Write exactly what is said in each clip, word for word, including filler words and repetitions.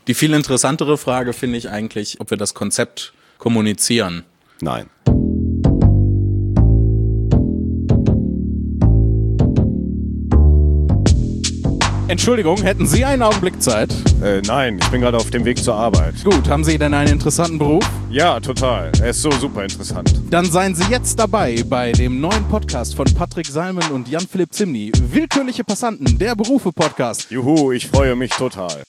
Die viel interessantere Frage finde ich eigentlich, ob wir das Konzept kommunizieren. Nein. Entschuldigung, hätten Sie einen Augenblick Zeit? Äh, nein, ich bin gerade auf dem Weg zur Arbeit. Gut, haben Sie denn einen interessanten Beruf? Ja, total. Er ist so super interessant. Dann seien Sie jetzt dabei bei dem neuen Podcast von Patrick Salmen und Jan-Philipp Zimny. Willkürliche Passanten, der Berufe-Podcast. Juhu, ich freue mich total.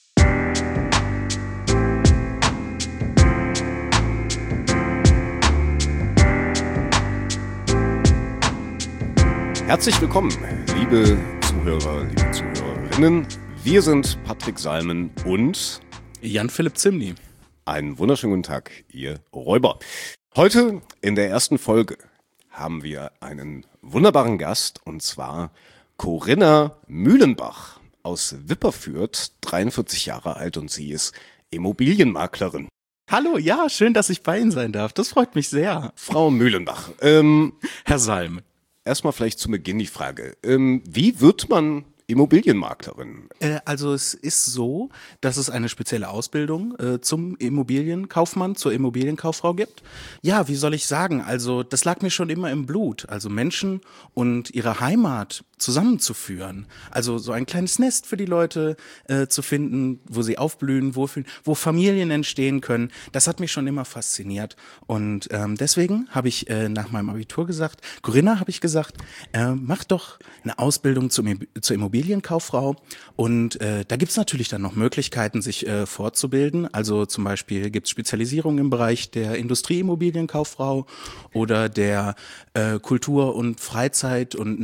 Herzlich willkommen, liebe Zuhörer, liebe Zuhörerinnen. Wir sind Patrick Salmen und Jan-Philipp Zimny. Einen wunderschönen guten Tag, ihr Räuber. Heute in der ersten Folge haben wir einen wunderbaren Gast, und zwar Corinna Mühlenbach aus Wipperfürth, dreiundvierzig Jahre alt, und sie ist Immobilienmaklerin. Hallo, ja, schön, dass ich bei Ihnen sein darf. Das freut mich sehr. Frau Mühlenbach, ähm, Herr Salmen. Erstmal vielleicht zu Beginn die Frage, ähm, wie wird man Immobilienmaklerin? Äh, also es ist so, dass es eine spezielle Ausbildung äh, zum Immobilienkaufmann, zur Immobilienkauffrau gibt. Ja, wie soll ich sagen, also das lag mir schon immer im Blut, also Menschen und ihre Heimat zusammenzuführen. Also so ein kleines Nest für die Leute äh, zu finden, wo sie aufblühen, wo, wo Familien entstehen können. Das hat mich schon immer fasziniert. Und ähm, deswegen habe ich äh, nach meinem Abitur gesagt, Corinna, habe ich gesagt, äh, mach doch eine Ausbildung zum, zur Immobilienkauffrau. Und äh, da gibt's natürlich dann noch Möglichkeiten, sich äh, fortzubilden. Also zum Beispiel gibt's Spezialisierung im Bereich der Industrieimmobilienkauffrau oder der äh, Kultur- und Freizeit- und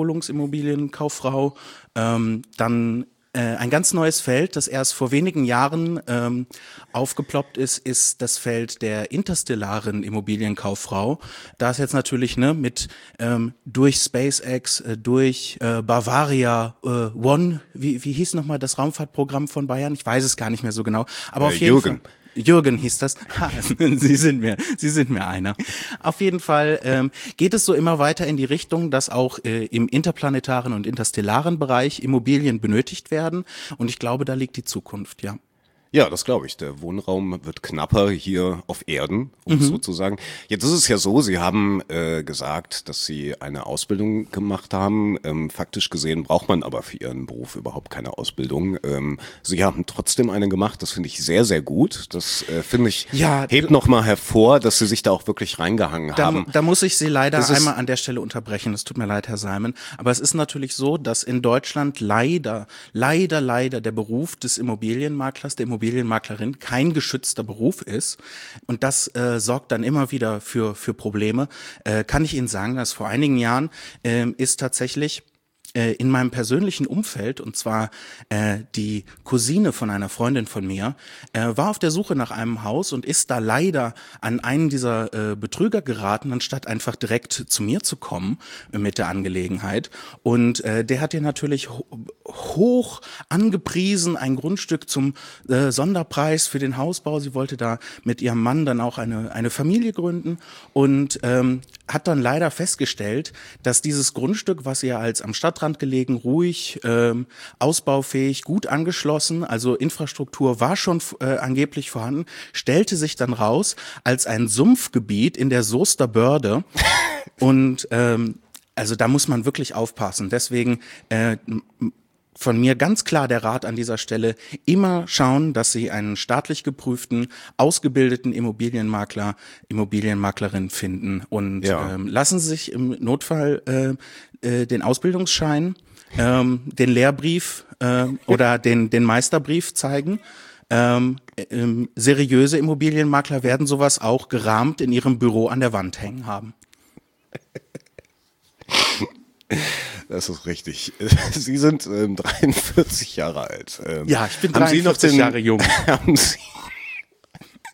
Naherholungsimmobilienkauffrau. Ähm, dann äh, ein ganz neues Feld, das erst vor wenigen Jahren ähm, aufgeploppt ist, ist das Feld der interstellaren Immobilienkauffrau. Da ist jetzt natürlich ne mit ähm, durch SpaceX, äh, durch äh, Bavaria äh, One, wie, wie hieß nochmal das Raumfahrtprogramm von Bayern? Ich weiß es gar nicht mehr so genau. Aber äh, auf jeden Jürgen. Fall. Jürgen hieß das. Ha, Sie sind mir, Sie sind mir einer. Auf jeden Fall ähm, geht es so immer weiter in die Richtung, dass auch äh, im interplanetaren und interstellaren Bereich Immobilien benötigt werden. Und ich glaube, da liegt die Zukunft, ja. Ja, das glaube ich. Der Wohnraum wird knapper hier auf Erden, um es Mhm. so zu sagen. Jetzt ist es ja so, Sie haben äh, gesagt, dass Sie eine Ausbildung gemacht haben. Ähm, faktisch gesehen braucht man aber für Ihren Beruf überhaupt keine Ausbildung. Ähm, Sie haben trotzdem eine gemacht. Das finde ich sehr, sehr gut. Das äh, finde ich, Ja, hebt nochmal hervor, dass Sie sich da auch wirklich reingehangen Da, haben. da muss ich Sie leider Das ist- einmal an der Stelle unterbrechen. Es tut mir leid, Herr Salmen. Aber es ist natürlich so, dass in Deutschland leider, leider, leider der Beruf des Immobilienmaklers, der Immobilienmaklerin kein geschützter Beruf ist. Und das äh, sorgt dann immer wieder für, für Probleme. Äh, kann ich Ihnen sagen, dass vor einigen Jahren äh, ist tatsächlich äh, in meinem persönlichen Umfeld, und zwar äh, die Cousine von einer Freundin von mir, äh, war auf der Suche nach einem Haus und ist da leider an einen dieser äh, Betrüger geraten, anstatt einfach direkt zu mir zu kommen äh, mit der Angelegenheit. Und äh, der hat ihr natürlich ho hoch angepriesen, ein Grundstück zum äh, Sonderpreis für den Hausbau. Sie wollte da mit ihrem Mann dann auch eine, eine Familie gründen und ähm, hat dann leider festgestellt, dass dieses Grundstück, was ihr als am Stadtrand gelegen, ruhig, ähm, ausbaufähig, gut angeschlossen, also Infrastruktur war schon äh, angeblich vorhanden, stellte sich dann raus als ein Sumpfgebiet in der Soester Börde. Und ähm, also da muss man wirklich aufpassen. Deswegen äh, von mir ganz klar der Rat an dieser Stelle, immer schauen, dass Sie einen staatlich geprüften, ausgebildeten Immobilienmakler, Immobilienmaklerin finden und Ja. ähm, lassen Sie sich im Notfall äh, äh, den Ausbildungsschein, ähm, den Lehrbrief äh, oder den, den Meisterbrief zeigen. Ähm, ähm, seriöse Immobilienmakler werden sowas auch gerahmt in ihrem Büro an der Wand hängen haben. Das ist richtig. Sie sind ähm, dreiundvierzig Jahre alt. Ähm, Ja, ich bin haben Sie noch dreiundvierzig den, Jahre jung. Haben Sie,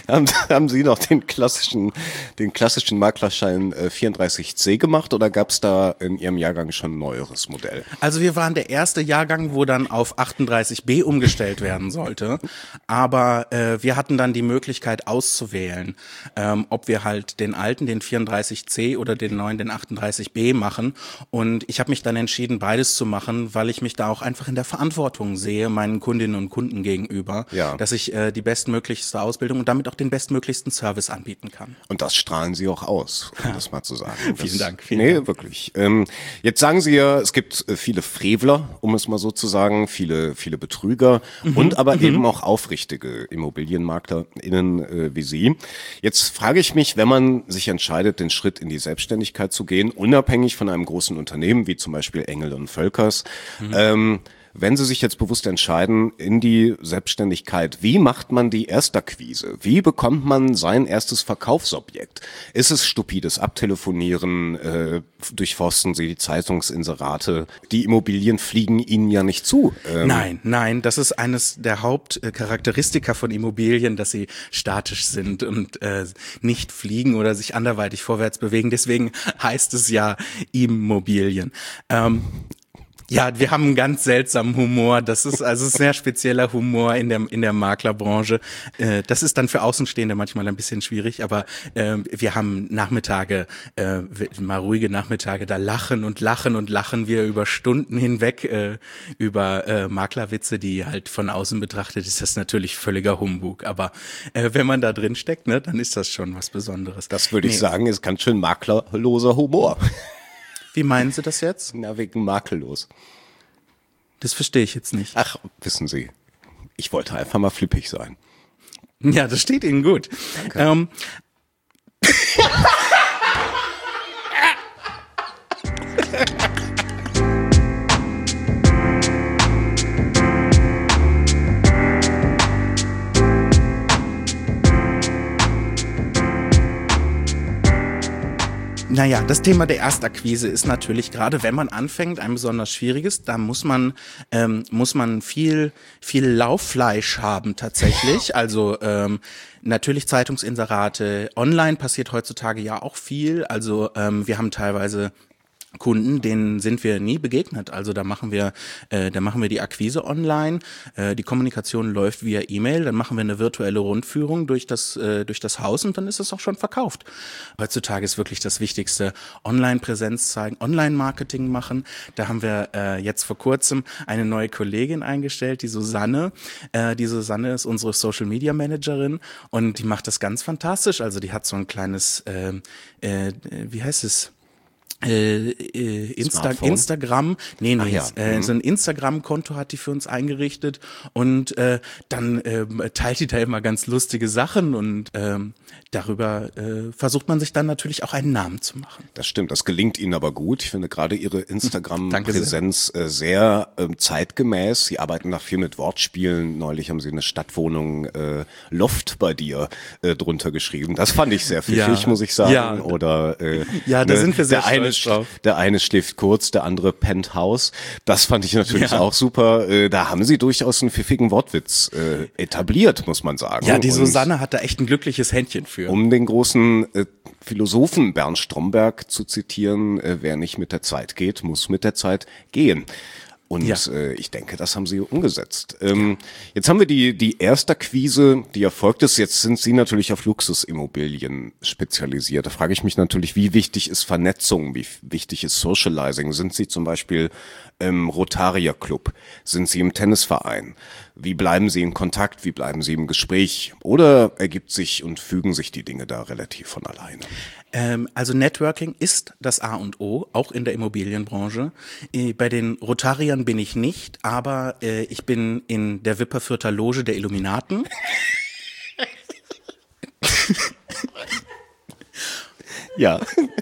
haben, haben Sie noch den klassischen, den klassischen Maklerschein äh, vierunddreißig C gemacht oder gab es da in Ihrem Jahrgang schon ein neueres Modell? Also wir waren der erste Jahrgang, wo dann auf achtunddreißig B umgestellt werden sollte. Aber äh, wir hatten dann die Möglichkeit auszuwählen, ähm, ob wir halt den alten, den vierunddreißig C oder den neuen, den achtunddreißig B machen. Und ich habe mich dann entschieden, beides zu machen, weil ich mich da auch einfach in der Verantwortung sehe, meinen Kundinnen und Kunden gegenüber, ja. dass ich äh, die bestmöglichste Ausbildung und damit auch den bestmöglichsten Service anbieten kann. Und das strahlen Sie auch aus, um das mal zu sagen. Das, vielen Dank. Vielen nee, Dank. wirklich. Ähm, jetzt sagen Sie ja, es gibt äh, viele Frevler, um es mal so zu sagen, viele, viele Betrüger mhm. und aber mhm. eben auch aufrichtige ImmobilienmaklerInnen äh, wie Sie. Jetzt frage ich mich, wenn man sich entscheidet, den Schritt in die Selbstständigkeit zu gehen, unabhängig von einem großen Unternehmen, wie zum Beispiel Engel und Völkers, mhm. ähm, wenn Sie sich jetzt bewusst entscheiden in die Selbstständigkeit, wie macht man die Erstakquise? Wie bekommt man sein erstes Verkaufsobjekt? Ist es stupides Abtelefonieren? Äh, durchforsten Sie die Zeitungsinserate? Die Immobilien fliegen Ihnen ja nicht zu. Ähm nein, nein, das ist eines der Hauptcharakteristika von Immobilien, dass sie statisch sind und äh, nicht fliegen oder sich anderweitig vorwärts bewegen. Deswegen heißt es ja Immobilien. Ähm, Ja, wir haben einen ganz seltsamen Humor. Das ist also ein sehr spezieller Humor in der in der Maklerbranche. Äh, das ist dann für Außenstehende manchmal ein bisschen schwierig, aber äh, wir haben Nachmittage, äh, mal ruhige Nachmittage, da lachen und lachen und lachen wir über Stunden hinweg äh, über äh, Maklerwitze, die halt von außen betrachtet ist das natürlich völliger Humbug. Aber äh, wenn man da drin steckt, ne, dann ist das schon was Besonderes. Das würde ich nee. sagen, ist ganz schön maklerloser Humor. Wie meinen Sie das jetzt? Na, wegen makellos. Das verstehe ich jetzt nicht. Ach, wissen Sie, ich wollte einfach mal flippig sein. Ja, das steht Ihnen gut. Danke. Ähm. Naja, das Thema der Erstakquise ist natürlich, gerade wenn man anfängt, ein besonders schwieriges. Da muss man ähm, muss man viel viel Lauffleisch haben tatsächlich. Also ähm, natürlich Zeitungsinserate. Online passiert heutzutage ja auch viel. Also ähm, wir haben teilweise Kunden, denen sind wir nie begegnet. Also da machen wir, äh, da machen wir die Akquise online, äh, die Kommunikation läuft via E-Mail, dann machen wir eine virtuelle Rundführung durch das äh, durch das Haus und dann ist es auch schon verkauft. Heutzutage ist wirklich das Wichtigste, Online-Präsenz zeigen, Online-Marketing machen. Da haben wir äh, jetzt vor kurzem eine neue Kollegin eingestellt, die Susanne. Äh, die Susanne ist unsere Social-Media-Managerin und die macht das ganz fantastisch. Also die hat so ein kleines, äh, äh, wie heißt es? Äh, äh, Insta Instagram, nee, nee, ja. äh, so ein Instagram-Konto hat die für uns eingerichtet und äh, dann äh, teilt die da immer ganz lustige Sachen und ähm, darüber äh, versucht man sich dann natürlich auch einen Namen zu machen. Das stimmt, das gelingt Ihnen aber gut. Ich finde gerade Ihre Instagram-Präsenz sehr, äh, sehr äh, zeitgemäß. Sie arbeiten da viel mit Wortspielen. Neulich haben Sie eine Stadtwohnung äh, Loft bei dir äh, drunter geschrieben. Das fand ich sehr pfiffig, ja. muss ich sagen. Ja. Oder äh, ja, da ne, sind wir sehr stolz. Der eine schläft kurz, der andere pennt Haus. Das fand ich natürlich ja. auch super. Äh, da haben Sie durchaus einen pfiffigen Wortwitz äh, etabliert, muss man sagen. Ja, die Susanne hat da echt ein glückliches Händchen für. Um den großen äh, Philosophen Bernd Stromberg zu zitieren, äh, wer nicht mit der Zeit geht, muss mit der Zeit gehen. Und ja. äh, ich denke, das haben Sie umgesetzt. Ähm, jetzt haben wir die die Erstakquise, die erfolgt ist. Jetzt sind Sie natürlich auf Luxusimmobilien spezialisiert. Da frage ich mich natürlich, wie wichtig ist Vernetzung, wie wichtig ist Socializing? Sind Sie zum Beispiel im Rotarier Club? Sind Sie im Tennisverein? Wie bleiben Sie in Kontakt? Wie bleiben Sie im Gespräch? Oder ergibt sich und fügen sich die Dinge da relativ von alleine? Ähm, also Networking ist das A und O, auch in der Immobilienbranche. Äh, bei den Rotariern bin ich nicht, aber äh, ich bin in der Wipperfürther Loge der Illuminaten. Ja.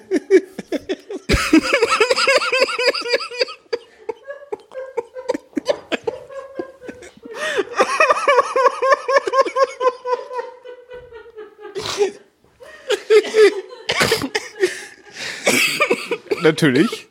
Natürlich.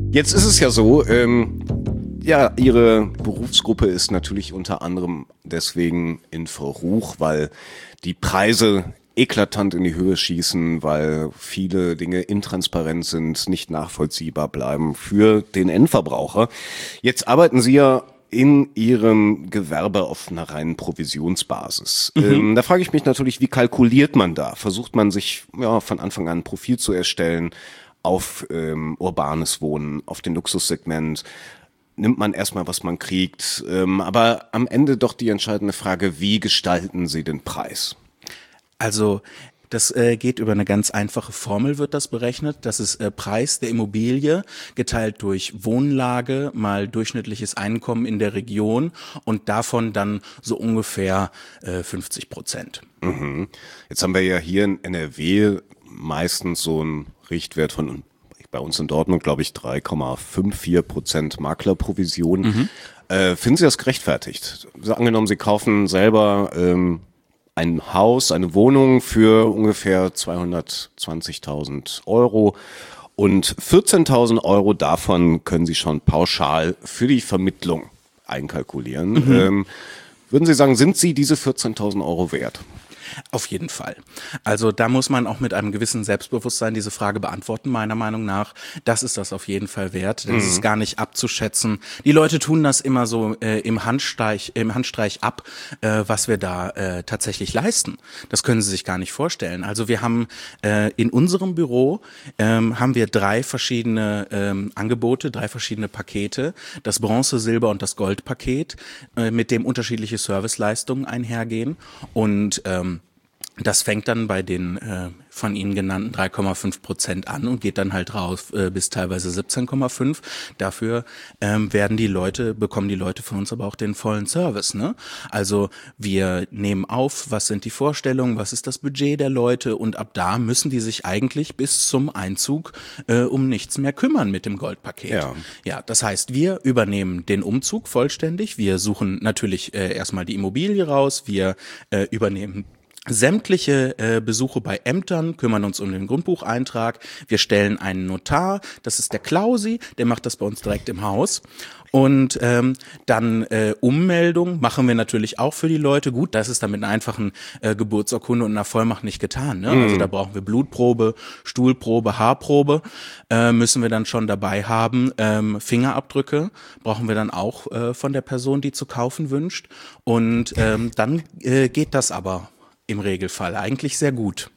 Jetzt ist es ja so, ähm, ja, Ihre Berufsgruppe ist natürlich unter anderem deswegen in Verruch, weil die Preise eklatant in die Höhe schießen, weil viele Dinge intransparent sind, nicht nachvollziehbar bleiben für den Endverbraucher. Jetzt arbeiten Sie ja in Ihrem Gewerbe auf einer reinen Provisionsbasis. Mhm. Ähm, da frage ich mich natürlich, wie kalkuliert man da? Versucht man sich ja von Anfang an ein Profil zu erstellen auf ähm, urbanes Wohnen, auf den Luxussegment? Nimmt man erstmal, was man kriegt. Ähm, aber am Ende doch die entscheidende Frage, wie gestalten Sie den Preis? Also das äh, geht über eine ganz einfache Formel, wird das berechnet. Das ist äh, Preis der Immobilie geteilt durch Wohnlage mal durchschnittliches Einkommen in der Region und davon dann so ungefähr äh, fünfzig Prozent. Mhm. Jetzt haben wir ja hier in N R W meistens so einen Richtwert von, bei uns in Dortmund glaube ich drei Komma fünfundfünfzig Prozent Maklerprovision. Mhm. Äh, finden Sie das gerechtfertigt? Also angenommen, Sie kaufen selber ähm, ein Haus, eine Wohnung für ungefähr zweihundertzwanzigtausend Euro und vierzehntausend Euro davon können Sie schon pauschal für die Vermittlung einkalkulieren. Mhm. Ähm, würden Sie sagen, sind Sie diese vierzehntausend Euro wert? Auf jeden Fall. Also da muss man auch mit einem gewissen Selbstbewusstsein diese Frage beantworten, meiner Meinung nach. Das ist das auf jeden Fall wert. Das mhm. ist gar nicht abzuschätzen. Die Leute tun das immer so äh, im Handstreich, im Handstreich ab, äh, was wir da äh, tatsächlich leisten. Das können sie sich gar nicht vorstellen. Also wir haben äh, in unserem Büro ähm, haben wir drei verschiedene ähm, Angebote, drei verschiedene Pakete. Das Bronze-, Silber- und das Goldpaket, äh, mit dem unterschiedliche Serviceleistungen einhergehen. Und ähm, das fängt dann bei den äh, von Ihnen genannten drei Komma fünf Prozent an und geht dann halt raus äh, bis teilweise siebzehn Komma fünf. Dafür ähm, werden die Leute, bekommen die Leute von uns aber auch den vollen Service, ne? Also wir nehmen auf, was sind die Vorstellungen, was ist das Budget der Leute und ab da müssen die sich eigentlich bis zum Einzug äh, um nichts mehr kümmern mit dem Goldpaket. Ja. Ja, das heißt, wir übernehmen den Umzug vollständig. Wir suchen natürlich äh, erstmal die Immobilie raus. Wir äh, übernehmen sämtliche äh, Besuche bei Ämtern, kümmern uns um den Grundbucheintrag. Wir stellen einen Notar, das ist der Klausi, der macht das bei uns direkt im Haus. Und ähm, dann äh, Ummeldung machen wir natürlich auch für die Leute. Gut, das ist dann mit einer einfachen äh, Geburtsurkunde und einer Vollmacht nicht getan. Ne? Mhm. Also da brauchen wir Blutprobe, Stuhlprobe, Haarprobe, äh, müssen wir dann schon dabei haben. Ähm, Fingerabdrücke brauchen wir dann auch äh, von der Person, die zu kaufen wünscht. Und ähm, dann äh, geht das aber im Regelfall eigentlich sehr gut.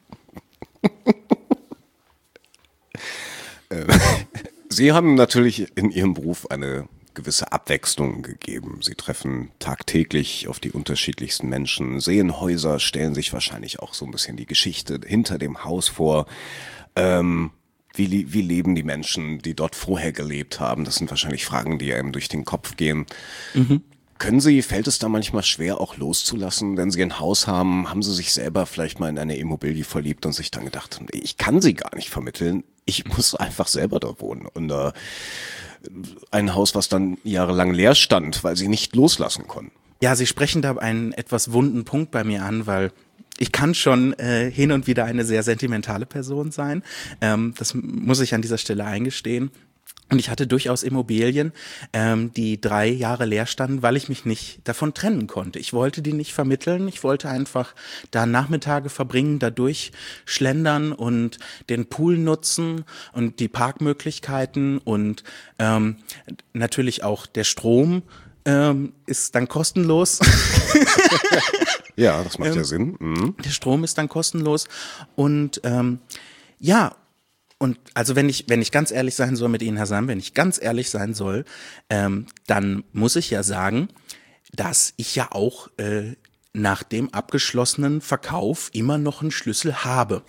Sie haben natürlich in Ihrem Beruf eine gewisse Abwechslung gegeben. Sie treffen tagtäglich auf die unterschiedlichsten Menschen, sehen Häuser, stellen sich wahrscheinlich auch so ein bisschen die Geschichte hinter dem Haus vor. Ähm, wie, wie leben die Menschen, die dort vorher gelebt haben? Das sind wahrscheinlich Fragen, die einem durch den Kopf gehen. Mhm. Können Sie, fällt es da manchmal schwer, auch loszulassen, wenn Sie ein Haus haben, haben Sie sich selber vielleicht mal in eine Immobilie verliebt und sich dann gedacht, ich kann sie gar nicht vermitteln, ich muss einfach selber da wohnen. Und äh, ein Haus, was dann jahrelang leer stand, weil Sie nicht loslassen konnten. Ja, Sie sprechen da einen etwas wunden Punkt bei mir an, weil ich kann schon äh, hin und wieder eine sehr sentimentale Person sein. Ähm, das muss ich an dieser Stelle eingestehen. Und ich hatte durchaus Immobilien, ähm, die drei Jahre leer standen, weil ich mich nicht davon trennen konnte. Ich wollte die nicht vermitteln. Ich wollte einfach da Nachmittage verbringen, da durchschlendern und den Pool nutzen und die Parkmöglichkeiten und ähm, natürlich auch der Strom ähm, ist dann kostenlos. Ja, das macht ähm, ja Sinn. Mhm. Der Strom ist dann kostenlos und ähm, ja, und also wenn ich wenn ich ganz ehrlich sein soll mit Ihnen, Herr Sam, wenn ich ganz ehrlich sein soll, ähm, dann muss ich ja sagen, dass ich ja auch äh, nach dem abgeschlossenen Verkauf immer noch einen Schlüssel habe.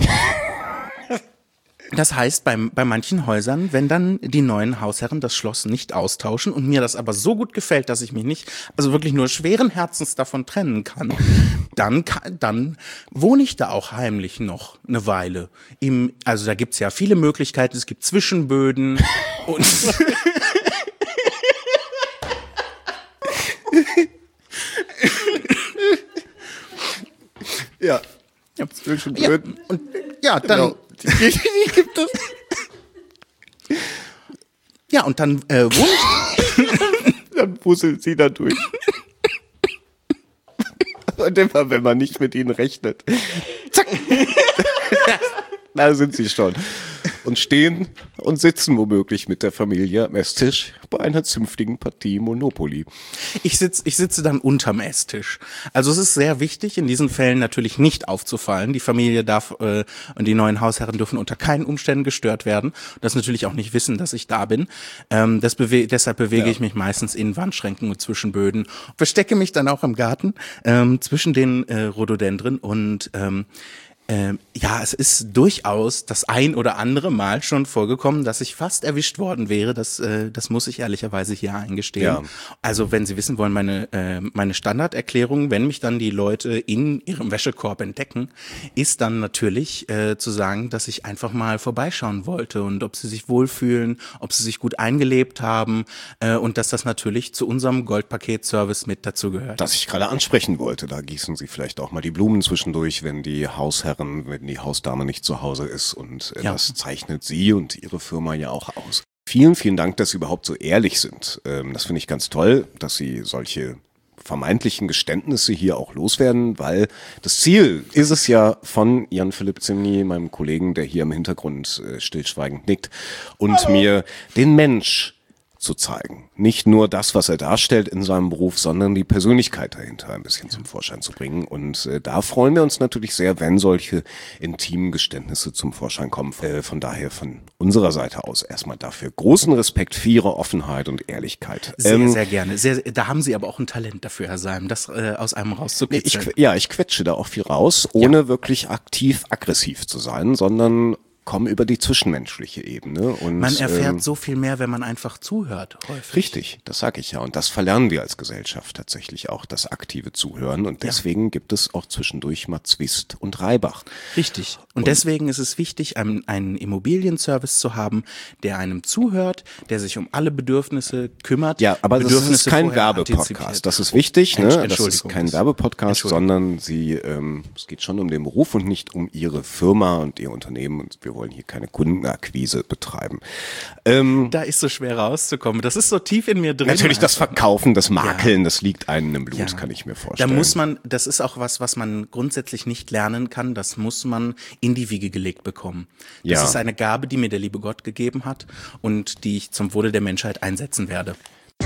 Das heißt, bei, bei manchen Häusern, wenn dann die neuen Hausherren das Schloss nicht austauschen und mir das aber so gut gefällt, dass ich mich nicht, also wirklich nur schweren Herzens davon trennen kann, dann, kann, dann wohne ich da auch heimlich noch eine Weile. Im, also da gibt's ja viele Möglichkeiten, es gibt Zwischenböden und ja, ja, Zwischenböden. Ja, und ja, dann genau. Die, die gibt es. Ja, und dann äh, wohnt... Dann puzzelt sie da durch. Und immer, wenn man nicht mit ihnen rechnet. Zack. Da sind sie schon. Und stehen und sitzen womöglich mit der Familie am Esstisch bei einer zünftigen Partie Monopoly. Ich sitz, ich sitze dann unterm Esstisch. Also es ist sehr wichtig, in diesen Fällen natürlich nicht aufzufallen. Die Familie darf äh, und die neuen Hausherren dürfen unter keinen Umständen gestört werden. Das natürlich auch nicht wissen, dass ich da bin. Ähm, das bewe- deshalb bewege ja. ich mich meistens in Wandschränken und zwischen Böden. Verstecke mich dann auch im Garten ähm, zwischen den äh, Rhododendren und ähm, Ähm, ja, es ist durchaus das ein oder andere Mal schon vorgekommen, dass ich fast erwischt worden wäre. Das, äh, das muss ich ehrlicherweise hier eingestehen. Ja. Also wenn Sie wissen wollen, meine, äh, meine Standarderklärung, wenn mich dann die Leute in ihrem Wäschekorb entdecken, ist dann natürlich äh, zu sagen, dass ich einfach mal vorbeischauen wollte und ob sie sich wohlfühlen, ob sie sich gut eingelebt haben äh, und dass das natürlich zu unserem Goldpaket-Service mit dazu gehört. Das ich gerade ansprechen wollte, da gießen Sie vielleicht auch mal die Blumen zwischendurch, wenn die Hausherren wenn die Hausdame nicht zu Hause ist und äh, ja. das zeichnet Sie und Ihre Firma ja auch aus. Vielen, vielen Dank, dass Sie überhaupt so ehrlich sind. Ähm, das finde ich ganz toll, dass Sie solche vermeintlichen Geständnisse hier auch loswerden, weil das Ziel ist es ja von Jan-Philipp Zimny, meinem Kollegen, der hier im Hintergrund äh, stillschweigend nickt, und Hallo. mir den Mensch zu zeigen. Nicht nur das, was er darstellt in seinem Beruf, sondern die Persönlichkeit dahinter ein bisschen zum Vorschein zu bringen. Und äh, da freuen wir uns natürlich sehr, wenn solche intimen Geständnisse zum Vorschein kommen. Äh, von daher von unserer Seite aus erstmal dafür großen Respekt für Ihre Offenheit und Ehrlichkeit. Sehr, ähm, sehr gerne. Sehr, da haben Sie aber auch ein Talent dafür, Herr Seim, das äh, aus einem rauszukitzeln. Ich, ja, ich quetsche da auch viel raus, ohne ja. wirklich aktiv aggressiv zu sein, sondern kommen über die zwischenmenschliche Ebene. Und man erfährt ähm, so viel mehr, wenn man einfach zuhört, häufig. Richtig, das sage ich ja. Und das verlernen wir als Gesellschaft tatsächlich auch, das aktive Zuhören. Und deswegen ja. gibt es auch zwischendurch mal Zwist und Reibach. Richtig. Und, und deswegen ist es wichtig, einen, einen Immobilienservice zu haben, der einem zuhört, der sich um alle Bedürfnisse kümmert. Ja, aber das ist kein Werbepodcast. Das ist wichtig, ne? Das ist kein Werbepodcast, sondern sie, ähm, es geht schon um den Beruf und nicht um Ihre Firma und Ihr Unternehmen. Und wir wollen hier keine Kundenakquise betreiben. Ähm, da ist so schwer rauszukommen. Das ist so tief in mir drin. Natürlich das Verkaufen, das Makeln, ja. das liegt einem im Blut, ja. kann ich mir vorstellen. Da muss man, das ist auch was, was man grundsätzlich nicht lernen kann. Das muss man in die Wiege gelegt bekommen. Das ja. ist eine Gabe, die mir der liebe Gott gegeben hat und die ich zum Wohle der Menschheit einsetzen werde.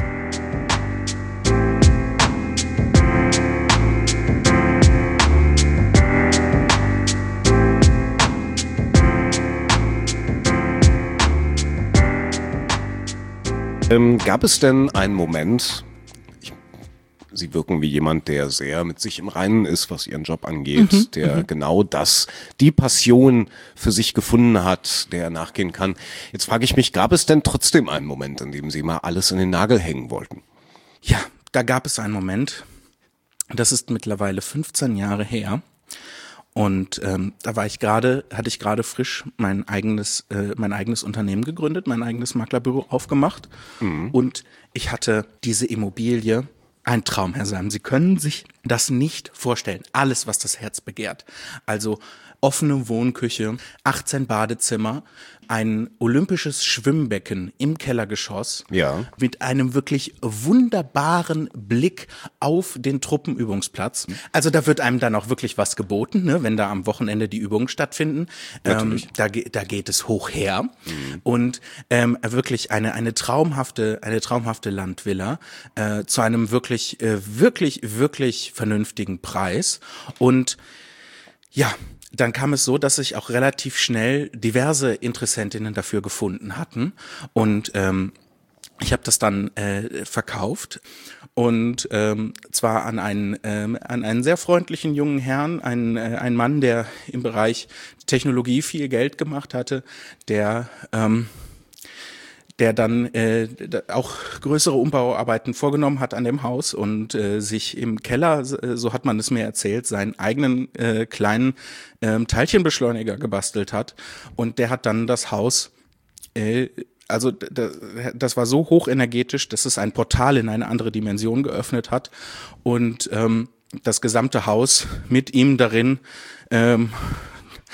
Ähm, gab es denn einen Moment, ich, Sie wirken wie jemand, der sehr mit sich im Reinen ist, was Ihren Job angeht, mhm, der mhm. genau das, die Passion für sich gefunden hat, der er nachgehen kann. Jetzt frage ich mich, gab es denn trotzdem einen Moment, in dem Sie mal alles in den Nagel hängen wollten? Ja, da gab es einen Moment, das ist mittlerweile fünfzehn Jahre her. Und ähm, da war ich gerade, hatte ich gerade frisch mein eigenes, äh, mein eigenes Unternehmen gegründet, mein eigenes Maklerbüro aufgemacht. Mhm. Und ich hatte diese Immobilie, ein Traum, Herr Seim. Sie können sich das nicht vorstellen. Alles, was das Herz begehrt. Also offene Wohnküche, achtzehn Badezimmer, ein olympisches Schwimmbecken im Kellergeschoss ja. mit einem wirklich wunderbaren Blick auf den Truppenübungsplatz. Also da wird einem dann auch wirklich was geboten, ne, wenn da am Wochenende die Übungen stattfinden. Ähm, da, da geht es hoch her. Mhm. Und ähm, wirklich eine eine traumhafte eine traumhafte Landvilla äh, zu einem wirklich äh, wirklich wirklich vernünftigen Preis. Und ja, dann kam es so, dass sich auch relativ schnell diverse Interessentinnen dafür gefunden hatten und ähm, ich habe das dann äh, verkauft und ähm, zwar an einen ähm, an einen sehr freundlichen jungen Herrn, einen äh, einen Mann, der im Bereich Technologie viel Geld gemacht hatte, der ähm, der dann äh, auch größere Umbauarbeiten vorgenommen hat an dem Haus und äh, sich im Keller, so hat man es mir erzählt, seinen eigenen äh, kleinen äh, Teilchenbeschleuniger gebastelt hat. Und der hat dann das Haus, äh, also das war so hochenergetisch, dass es ein Portal in eine andere Dimension geöffnet hat. Und ähm, das gesamte Haus mit ihm darin ähm,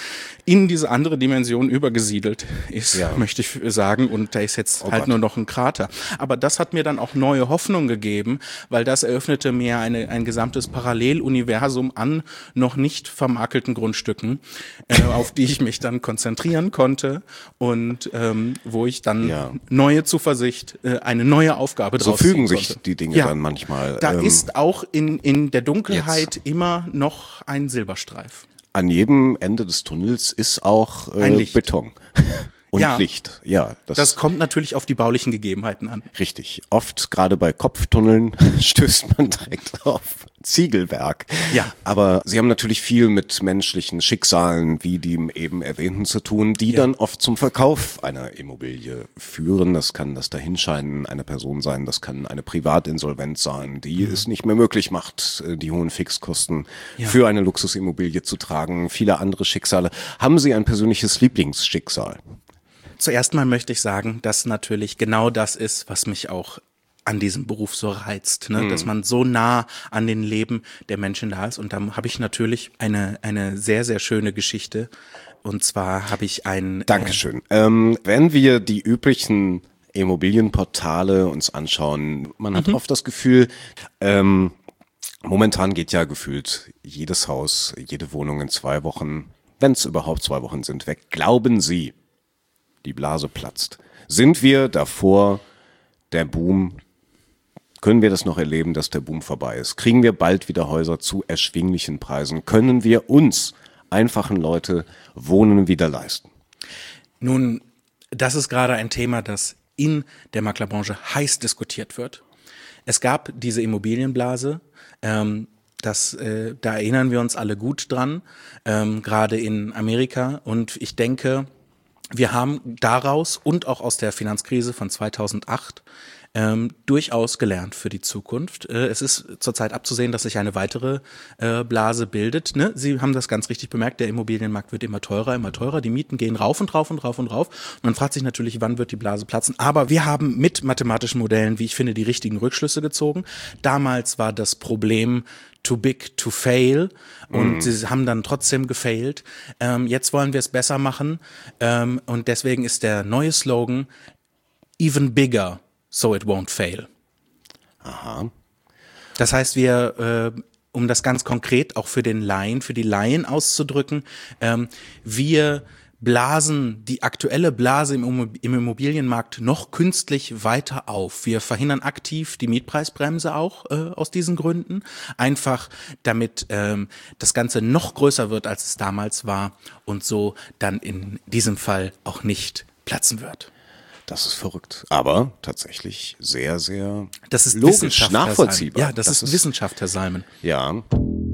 in diese andere Dimension übergesiedelt ist, Ja. möchte ich sagen. Und da ist jetzt Oh halt Gott. nur noch ein Krater. Aber das hat mir dann auch neue Hoffnung gegeben, weil das eröffnete mir eine, ein gesamtes Paralleluniversum an noch nicht vermakelten Grundstücken, äh, auf die ich mich dann konzentrieren konnte und ähm, wo ich dann Ja. neue Zuversicht, äh, eine neue Aufgabe So draus fügen ziehen sich konnte. die Dinge Ja. dann manchmal. Da Ähm, ist auch in, in der Dunkelheit immer noch ein Silberstreif. An jedem Ende des Tunnels ist auch äh, Ein Licht. Beton. Und Ja. Licht. Ja, das, Das kommt natürlich auf die baulichen Gegebenheiten an. richtig. Oft, gerade bei Kopftunneln, stößt man direkt auf Ziegelwerk. Ja. Aber sie haben natürlich viel mit menschlichen Schicksalen, wie dem eben erwähnten, zu tun, die Ja. dann oft zum Verkauf einer Immobilie führen. Das kann das Dahinscheiden einer Person sein, das kann eine Privatinsolvenz sein, die es nicht mehr möglich macht, die hohen Fixkosten Ja. für eine Luxusimmobilie zu tragen. Viele andere Schicksale. Haben Sie ein persönliches Lieblingsschicksal? Zuerst mal möchte ich sagen, dass natürlich genau das ist, was mich auch an diesem Beruf so reizt, ne? Dass man so nah an den Leben der Menschen da ist. Und da habe ich natürlich eine, eine sehr, sehr schöne Geschichte. Und zwar habe ich ein... Dankeschön. Ähm, wenn wir die üblichen Immobilienportale uns anschauen, man hat oft das Gefühl, ähm, momentan geht ja gefühlt jedes Haus, jede Wohnung in zwei Wochen, wenn es überhaupt zwei Wochen sind, weg. Glauben Sie, die Blase platzt? Sind wir davor, der Boom, können wir das noch erleben, dass der Boom vorbei ist? Kriegen wir bald wieder Häuser zu erschwinglichen Preisen? Können wir uns, einfachen Leute, Wohnen wieder leisten? Nun, das ist gerade ein Thema, das in der Maklerbranche heiß diskutiert wird. Es gab diese Immobilienblase, ähm, das, äh, da erinnern wir uns alle gut dran, ähm, gerade in Amerika. Und ich denke, wir haben daraus und auch aus der Finanzkrise von zweitausendacht ähm, durchaus gelernt für die Zukunft. Äh, es ist zurzeit abzusehen, dass sich eine weitere äh, Blase bildet. Ne? Sie haben das ganz richtig bemerkt, der Immobilienmarkt wird immer teurer, immer teurer. Die Mieten gehen rauf und rauf und rauf und rauf. Und man fragt sich natürlich, wann wird die Blase platzen. Aber wir haben mit mathematischen Modellen, wie ich finde, die richtigen Rückschlüsse gezogen. Damals war das Problem too big to fail und mm. sie haben dann trotzdem gefailt. Ähm, jetzt wollen wir es besser machen ähm, und deswegen ist der neue Slogan even bigger, so it won't fail. Aha. Das heißt, wir, äh, um das ganz konkret auch für den Laien, für die Laien auszudrücken, ähm, wir blasen die aktuelle Blase im Immobilienmarkt noch künstlich weiter auf. Wir verhindern aktiv die Mietpreisbremse auch äh, aus diesen Gründen, einfach damit ähm, das Ganze noch größer wird, als es damals war und so dann in diesem Fall auch nicht platzen wird. Das ist verrückt, aber tatsächlich sehr, sehr Das ist logisch, Wissenschaft, Herr nachvollziehbar. Salmen. Ja, das, das ist, ist Wissenschaft, Herr Salmen. Ja.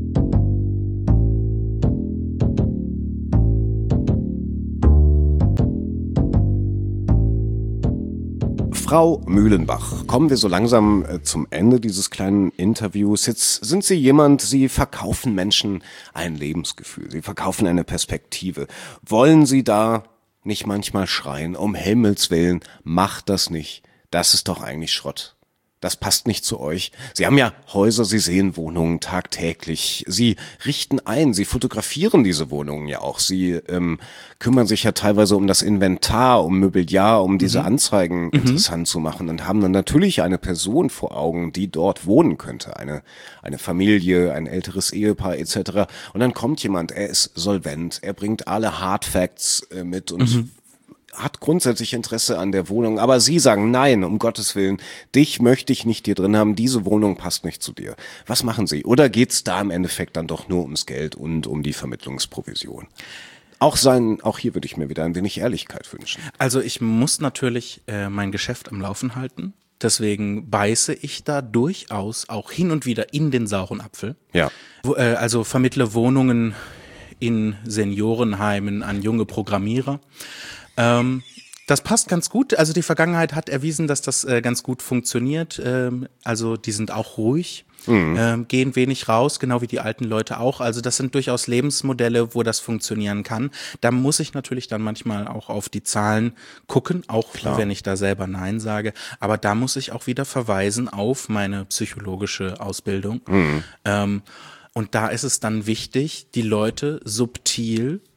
Frau Mühlenbach, kommen wir so langsam äh, zum Ende dieses kleinen Interviews. Jetzt sind Sie jemand, Sie verkaufen Menschen ein Lebensgefühl, Sie verkaufen eine Perspektive. Wollen Sie da nicht manchmal schreien, um Himmels Willen, macht das nicht, das ist doch eigentlich Schrott. Das passt nicht zu euch. Sie haben ja Häuser, Sie sehen Wohnungen tagtäglich. Sie richten ein, Sie fotografieren diese Wohnungen ja auch. Sie ähm, kümmern sich ja teilweise um das Inventar, um Mobiliar, um diese Anzeigen mhm. interessant zu machen und haben dann natürlich eine Person vor Augen, die dort wohnen könnte. Eine, eine Familie, ein älteres Ehepaar et cetera. Und dann kommt jemand, er ist solvent, er bringt alle Hard Facts äh, mit und mhm. hat grundsätzlich Interesse an der Wohnung, aber Sie sagen, nein, um Gottes Willen, dich möchte ich nicht hier drin haben, diese Wohnung passt nicht zu dir. Was machen Sie? Oder geht's da im Endeffekt dann doch nur ums Geld und um die Vermittlungsprovision? Auch sein, auch hier würde ich mir wieder ein wenig Ehrlichkeit wünschen. Also ich muss natürlich äh, mein Geschäft am Laufen halten. Deswegen beiße ich da durchaus auch hin und wieder in den sauren Apfel. Ja. Wo, äh, also vermittle Wohnungen in Seniorenheimen an junge Programmierer. Ähm, das passt ganz gut. Also die Vergangenheit hat erwiesen, dass das äh, ganz gut funktioniert. Ähm, also die sind auch ruhig, mhm. ähm, gehen wenig raus, genau wie die alten Leute auch. Also das sind durchaus Lebensmodelle, wo das funktionieren kann. Da muss ich natürlich dann manchmal auch auf die Zahlen gucken, auch Klar. wenn ich da selber Nein sage. Aber da muss ich auch wieder verweisen auf meine psychologische Ausbildung. Mhm. Ähm, und da ist es dann wichtig, die Leute subtil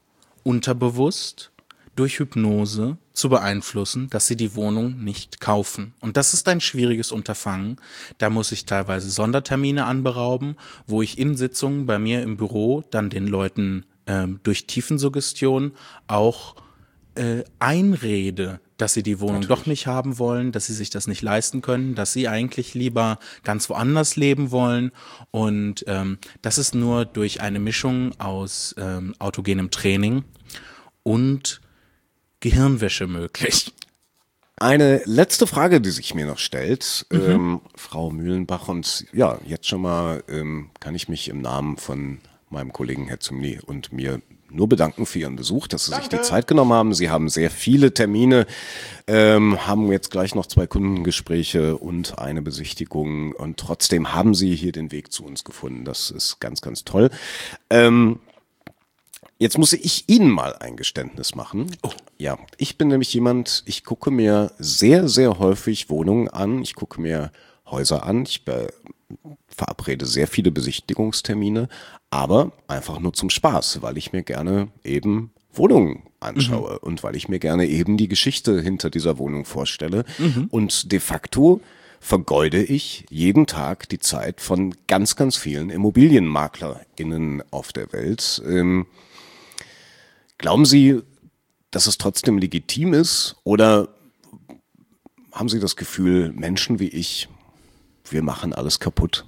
unterbewusst durch Hypnose zu beeinflussen, dass sie die Wohnung nicht kaufen. Und das ist ein schwieriges Unterfangen. Da muss ich teilweise Sondertermine anberauben, wo ich in Sitzungen bei mir im Büro dann den Leuten ähm, durch Tiefensuggestion auch äh, einrede, dass sie die Wohnung Natürlich. doch nicht haben wollen, dass sie sich das nicht leisten können, dass sie eigentlich lieber ganz woanders leben wollen. Und ähm, das ist nur durch eine Mischung aus ähm, autogenem Training und Gehirnwäsche möglich. Eine letzte Frage, die sich mir noch stellt, mhm. ähm, Frau Mühlenbach, und ja, jetzt schon mal ähm, kann ich mich im Namen von meinem Kollegen Herr Zümli und mir nur bedanken für Ihren Besuch, dass Sie Danke. sich die Zeit genommen haben. Sie haben sehr viele Termine, ähm, haben jetzt gleich noch zwei Kundengespräche und eine Besichtigung, und trotzdem haben Sie hier den Weg zu uns gefunden. Das ist ganz, ganz toll. Ähm, Jetzt muss ich Ihnen mal ein Geständnis machen. Oh. Ja, ich bin nämlich jemand, ich gucke mir sehr, sehr häufig Wohnungen an. Ich gucke mir Häuser an. Ich be- verabrede sehr viele Besichtigungstermine, aber einfach nur zum Spaß, weil ich mir gerne eben Wohnungen anschaue mhm. und weil ich mir gerne eben die Geschichte hinter dieser Wohnung vorstelle. Mhm. Und de facto vergeude ich jeden Tag die Zeit von ganz, ganz vielen ImmobilienmaklerInnen auf der Welt. Ähm, Glauben Sie, dass es trotzdem legitim ist, oder haben Sie das Gefühl, Menschen wie ich, wir machen alles kaputt?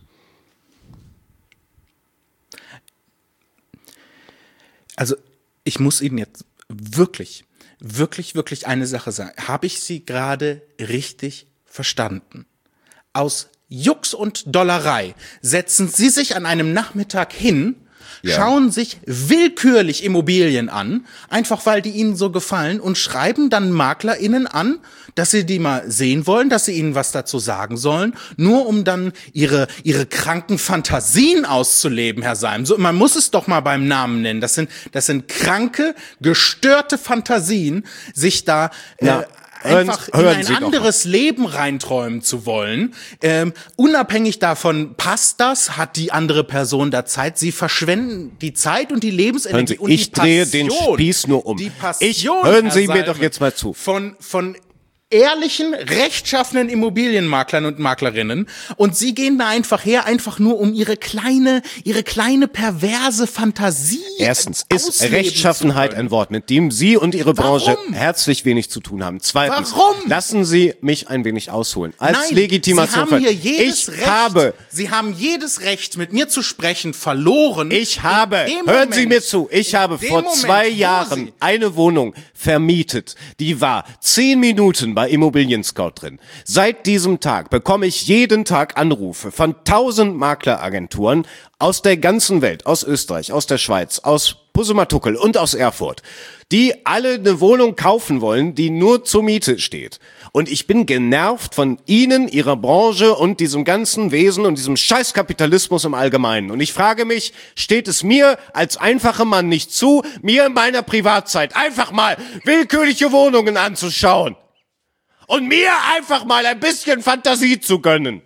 Also ich muss Ihnen jetzt wirklich, wirklich, wirklich eine Sache sagen. Habe ich Sie gerade richtig verstanden? Aus Jux und Dollerei setzen Sie sich an einem Nachmittag hin, Ja. schauen sich willkürlich Immobilien an, einfach weil die ihnen so gefallen, und schreiben dann MaklerInnen an, dass sie die mal sehen wollen, dass sie ihnen was dazu sagen sollen, nur um dann ihre ihre kranken Fantasien auszuleben, Herr Seim. So, man muss es doch mal beim Namen nennen. Das sind das sind kranke, gestörte Fantasien, sich da ja. äh, einfach in ein anderes Leben reinträumen zu wollen. Ähm, unabhängig davon, passt das, hat die andere Person da Zeit. Sie verschwenden die Zeit und die Lebensenergie Sie, und ich die Passion. Ich drehe den Spieß nur um. Die Passion, ich, hören Sie Herr mir Salme, doch jetzt mal zu. Von, von ehrlichen, rechtschaffenen Immobilienmaklern und Maklerinnen, und sie gehen da einfach her, einfach nur um ihre kleine, ihre kleine perverse Fantasie. Erstens ist Rechtschaffenheit ein Wort, mit dem Sie und Ihre Branche Warum? herzlich wenig zu tun haben. Zweitens, Warum? lassen Sie mich ein wenig ausholen. Als Nein, Legitimation. Sie haben hier jedes ich Recht, habe, Sie haben jedes Recht, mit mir zu sprechen, verloren. Ich habe, hören Moment, Sie mir zu, ich habe vor Moment, zwei Jahren eine Wohnung vermietet, die war zehn Minuten bei Immobilien Scout drin. Seit diesem Tag bekomme ich jeden Tag Anrufe von tausend Makleragenturen aus der ganzen Welt, aus Österreich, aus der Schweiz, aus Pusemattuckel und aus Erfurt, die alle eine Wohnung kaufen wollen, die nur zur Miete steht. Und ich bin genervt von Ihnen, Ihrer Branche und diesem ganzen Wesen und diesem Scheißkapitalismus im Allgemeinen. Und ich frage mich, steht es mir als einfacher Mann nicht zu, mir in meiner Privatzeit einfach mal willkürliche Wohnungen anzuschauen und mir einfach mal ein bisschen Fantasie zu gönnen?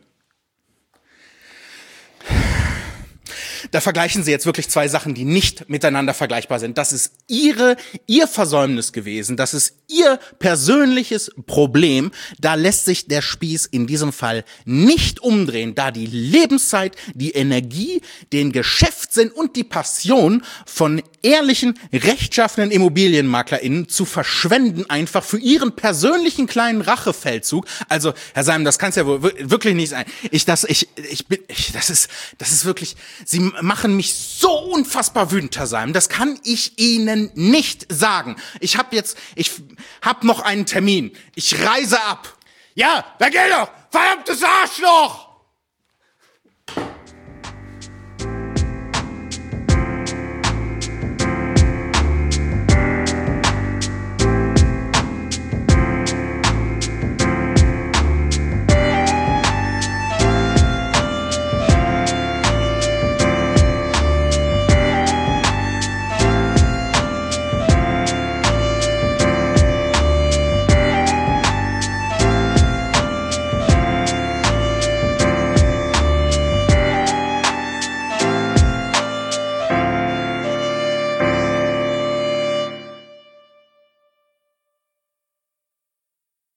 Da vergleichen Sie jetzt wirklich zwei Sachen, die nicht miteinander vergleichbar sind. Das ist Ihre, Ihr Versäumnis gewesen. Das ist Ihr persönliches Problem. Da lässt sich der Spieß in diesem Fall nicht umdrehen, da die Lebenszeit, die Energie, den Geschäftssinn und die Passion von ehrlichen, rechtschaffenen ImmobilienmaklerInnen zu verschwenden, einfach für Ihren persönlichen kleinen Rachefeldzug. Also, Herr Seim, das kann es ja wohl wirklich nicht sein. Ich, das, ich, ich bin, ich, das ist, das ist wirklich, Sie machen mich so unfassbar wütend, Herr Seim. Das kann ich Ihnen nicht sagen. Ich habe jetzt, ich habe noch einen Termin. Ich reise ab. Ja, da geht doch! Verdammtes Arschloch!